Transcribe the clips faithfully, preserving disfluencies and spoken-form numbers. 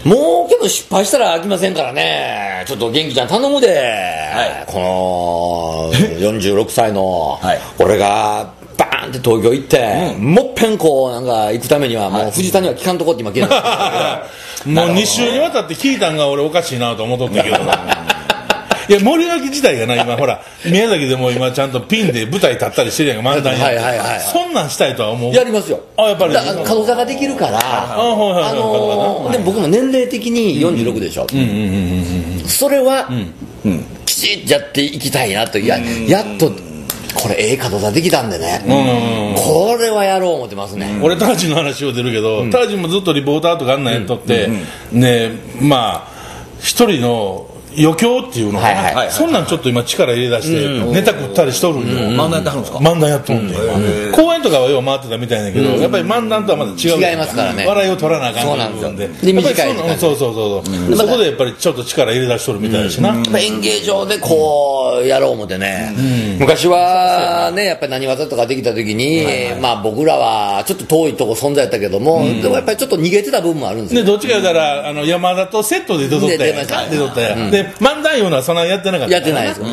もうけど失敗したら飽きませんからね。ちょっと元気ちゃん頼むで、はい、このよんじゅうろくさいの俺がバーンって東京行って、うん、もっぺんこうなんか行くためにはもう藤田には聞かんとこって今聞いたもうに週にわたって聞いたんが俺おかしいなと思っとったけどいや森脇自体がな今ほら宮崎でも今ちゃんとピンで舞台立ったりしてるやんか漫談やって、はいはいはい、そんなんしたいとは思う。 やりますよ。 あやっぱり角座ができるからあので僕も年齢的によんじゅうろくでしょ。それは、うんうん、きちっとやっていきたいなと や, やっとこれええ角座できたんでね、うん、これはやろう思ってますね、 うん、俺タージの話を出るけど、うん、タージもずっとリポーターとかあんなんやっとって、うんうん、ねまあ一人の余興っていうのが、はいはいはい、そんなんちょっと今力入れ出して、うん、ネタ食ったりしとるんよ、 うん、漫談やってはるんですか。 漫談やっとるんで、うん、公演とかはよう回ってたみたいだけど、うん、やっぱり漫談とはまだ違う違いますからね。 笑いを取らなあかんそうなんですよ。 でで短い時間そうそうそうそう、うん、そこでやっぱりちょっと力入れ出しとるみたいだしな、 うんうん、演芸場でこうやろう思ってね、うん、昔はねやっぱり何技とかできた時に、はいはい、まあ僕らはちょっと遠いとこ存在やったけども、うん、でもやっぱりちょっと逃げてた部分もあるんですよ、 ね、どっちか言うたらあの山田とセットで出とったやんで出ました、出とったやん、うん、で漫談いうのはそんなやってなかった。 やってないです、うん、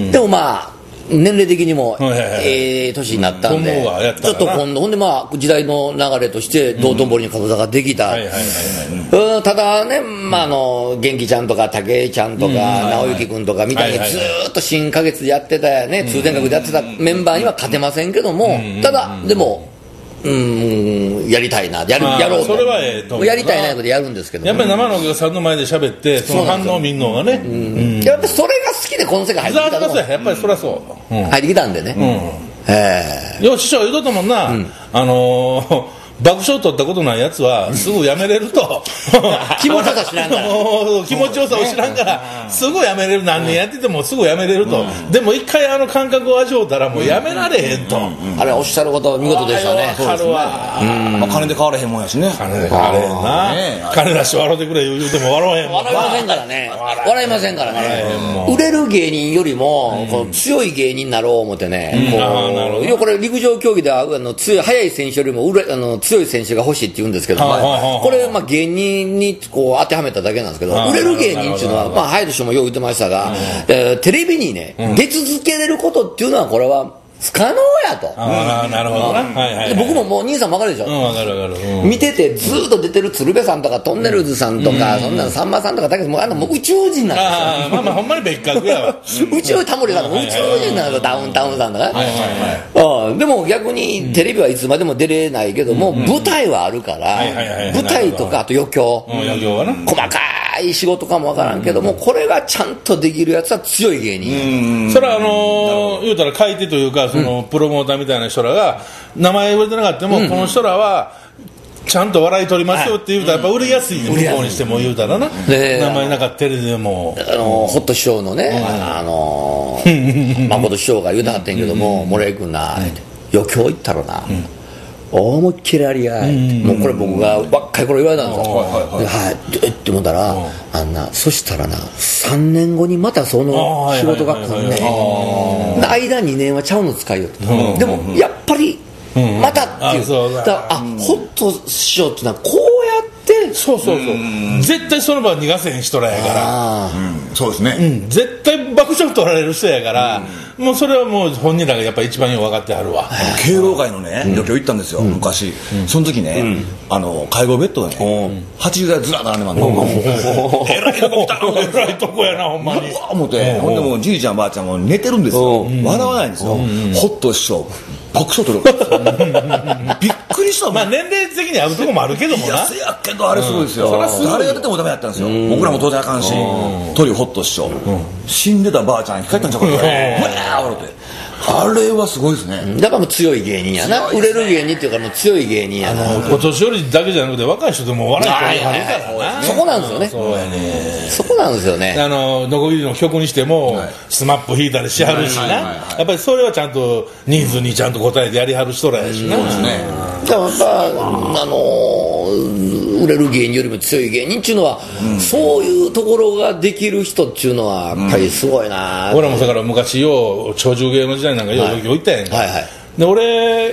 でもまあ年齢的にもええ年になったんで、ちょっと今度ほんでまあ時道の流れとして道頓堀に角座ができた。ただね、まああの元気ちゃんとか武井ちゃんとか直之君とかみたいにずっと新花月やってたやね、通天閣でやってたメンバーには勝てませんけども、ただでもうんやりたいなやるやろうと、 それはええとやりたいなことやるんですけど、 やっぱり生のお客さんの前で喋ってその反応を見んのがね、うん、 やっぱりそれが好きでこの世界入ってきたの。 やっぱりそりゃそう、うん、 入ってきたんでね、うん、えー、よ師匠言うとったもんな、うん、あのー爆笑取ったことないやつはすぐやめれると気持ちよさ知らんから気持ちよさを知らんからすぐやめれる、何年やっててもすぐやめれると、うん、でも一回あの感覚を味わったらもうやめられへんと、うんうん、あれおっしゃること見事でしたね。 そうですね、まあ、金で買われへんもんやしね。 金で買われへんな、ね、金出して笑ってくれ言うても笑わへんもん。 笑いませんからね笑いませんからね。売れる芸人よりも、うん、この強い芸人になろう思ってね、うん、こういやこれ陸上競技ではあの強い速い選手よりも売れあの強い選手が欲しいって言うんですけど、これまあ芸人にこう当てはめただけなんですけど、売れる芸人っていうのはまあ速い人もよう言ってましたが、えー、テレビにね、うん、出続けれることっていうのはこれは不可能やと。 ああなるほどな、はいはいはい、 で僕ももう兄さん分かるでしょ、 うん、分かる分かる、うん、 見ててずっと出てる鶴瓶さんとかトンネルズさんとか、うん、そんなのさんまさんとかだけどもうあのもう宇宙人なんですよ。 あまあまあほんまに別格やわ宇宙タモリさんとか宇宙人なんですよ、ダウンタウンさんとか、はいはいはい、でも逆にテレビはいつまでも出れないけども、うん、舞台はあるから、舞台とかあと余興、 うん、余興はな細かい仕事かもわからんけども、うん、これがちゃんとできるやつは強い芸人、 うん、それはあのー、言うたら買い手というかその、うん、プロモーターみたいな人らが名前言われてなかったも、うん、この人らはちゃんと笑い取りますよって言うたらやっぱ売れやすい、向こうにしても言うたらな、名前なかったテレビでもあのホット師匠のね、うん、あのー、誠師匠が言うたはってんけども、森井君な、うん、余興行ったらな、うん思いっきりありやい、うん、もうこれ僕が若い頃言われたんですよ、はいはいはい、って思ったら、あんなそしたらなさんねんごにまたその仕事が来んねん、間にねんはちゃうの使いよって、うん、でもやっぱりまたっていう、うん、だからあ、うん、ホット師匠っていうのはこうやってそうそうそう、絶対その場逃がせへん人らやから、 うん、そうですね、 うん、絶対爆笑取られる人やから、うん、もうそれはもう本人らがやっぱり一番よく分かってはるわ。 敬老会のね余興行ったんですよ、うん、昔、うん、その時ね、うん、あの介護ベッドがね、うん、はちじゅうだいずらっと並んでまんの、 えらいとこ来たえらいとこやなほんまにうわ思って、ほんでもうじいちゃんばあちゃんも寝てるんですよ、笑わないんですよ、ホット師匠爆笑取るびっくりした。 まあ年齢的に合うとこもあるけどもな。 いやせやけどあれすごいですよ、うん、誰が出てもダメだったんですよ、僕らも当然あかんし、トリオホット師匠、死んでたばあちゃん生き返ったんちゃうかって笑ってあれはすごいですね。 だからもう強い芸人やな、ね、売れる芸人っていうかもう強い芸人やな。 お年寄りだけじゃなくて若い人でも笑い人があるからな。 そこなんですよね。 そうやね。 そこなんですよね。 あのノコギリの曲にしても、はい、スマップ弾いたりしはるしな、はいはいはいはい、やっぱりそれはちゃんとニーズにちゃんと応えてやりはる人らやしな。 そうですね。 だからやっぱあのー、売れる芸人よりも強い芸人っていうのは、うん、そういうところができる人っていうのはやっぱりすごいな、 うん、俺もだから昔よう長寿芸の時代なんかよう、はい、よう言ったやんか、はいはい、で俺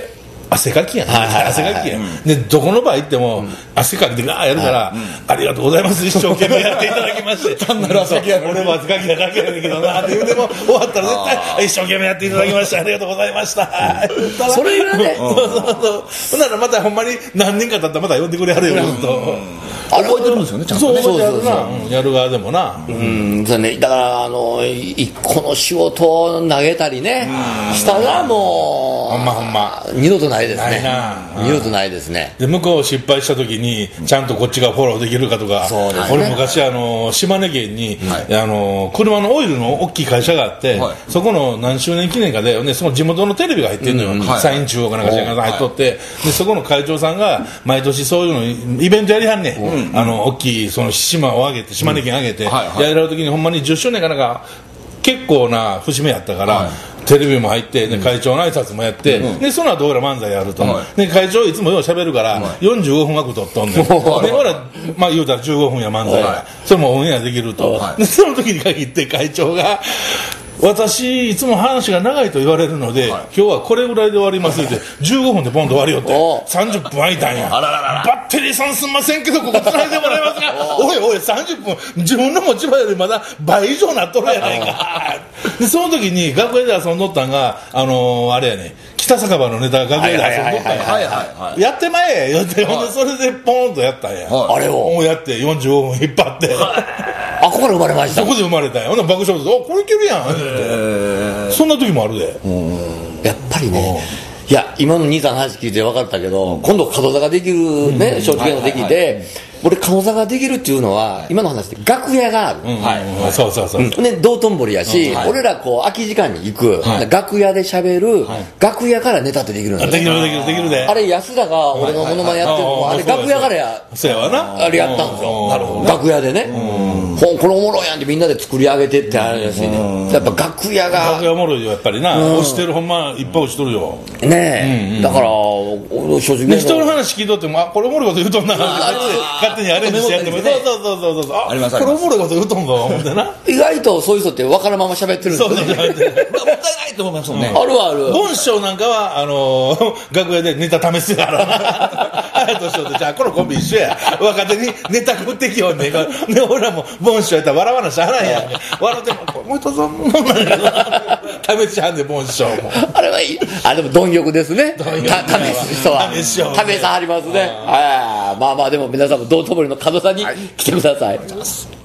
汗かきやん、 はいはいはいはい汗かきやん、でどこの場合行っても、汗かきでガーやるから、ありがとうございます一生懸命やっていただきまして単なる汗かきや俺も汗かきやだけやねんけどなって言うても終わったら絶対一生懸命やっていただきましてありがとうございましたそれがねそうそうそうほんならまたほんまに何年か経ったらまた呼んでくれはるよと覚えてるんですよねちゃんとねそうそうそうやる側でもなうんそうねだからあの一個の仕事を投げたりねしたらもうほんまほんま二度とないですないねな二度とないですねで向こう失敗した時にちゃんとこっちがフォローできるかとか、 そうですね俺昔あの島根県に、あの車のオイルの大きい会社があって、はい、そこの何周年記念かで、ね、その地元のテレビが入ってるのよ、うんはい、サイン中央かなんかしらが入っとって、はい、でそこの会長さんが毎年そういうのイベントやりはんねん、うん、あの大きいその島を挙げて島根県挙げて、うんはいはい、やられる時にほんまにじゅっしゅうねんかなんか結構な節目やったから、はい、テレビも入って、ね、会長の挨拶もやって、うん、でその後俺ら漫才やると、はい、で会長いつもよう喋るから、はい、よんじゅうごふん枠取っとんねんで俺ら、まあ、言うたらじゅうごふんや漫才が、はい、それもオンエアできると、はい、でその時に限って会長が私いつも話が長いと言われるので、はい、今日はこれぐらいで終わりますってじゅうごふんでポンと終わりよってさんじゅっぷん空いたんやあららららバッテリーさんすんませんけどここつないでもらえますかおいおいさんじゅっぷん自分の持ち場よりまだ倍以上なっとるやないかでその時に楽屋で遊んどったんがあのー、あれやね北酒場のネタ楽屋で遊んどったんややってまえよって、はい、ほんでそれでポンとやったんや、 はい、あれをもうやってよんじゅうごふん引っ張ってあここから生まれましたそこで生まれたんやほんな爆笑でおこれいけるやんってそんな時もあるでやっぱりねいや今の兄さんの話聞いて分かったけど今度門座ができるね松竹ができて俺門座ができるっていうのは今の話で楽屋がある、うんはい、 そうそうそう、うん、 ね道頓堀やし、うんはい、俺らこう空き時間に行く、はい、楽屋で喋る、はい、楽屋からネタってできるんだよできるできるできるであれ安田が俺のモノマネやってるのも、はいはいはい、あれ楽屋からやそうやわなあれやったんですよなるほど楽屋でねほんこれおもろいやんってみんなで作り上げてってあれですねやっぱ楽屋が楽屋おもろいよやっぱりな押してるほんまいっぱい押しとるよねえ、うんうん、だから正直ね人の話聞いとってもあこれおもろいこと言うとんなって勝手にアレンジしてやってもそうそうそうそうそうありますこれおもろいこと言うとんぞ思ってな意外とそういう人って分からんまま喋ってるんですよねそうそう喋ってるもったいないと思いますもんね、 うん、あるあるボン師匠なんかはあのー、楽屋でネタ試すから隼人師匠とじゃあこのコンビ一緒や若手にネタ食ってきよんねんで俺らもボン師匠やったら笑わなしゃあないやん笑ってももう一つもんなんやけど試しはんでボン師匠もあれはいいあでも貪欲ですね試す人は試さはりますねあまあまあでも皆さんも道頓堀の門さんに来てください、はい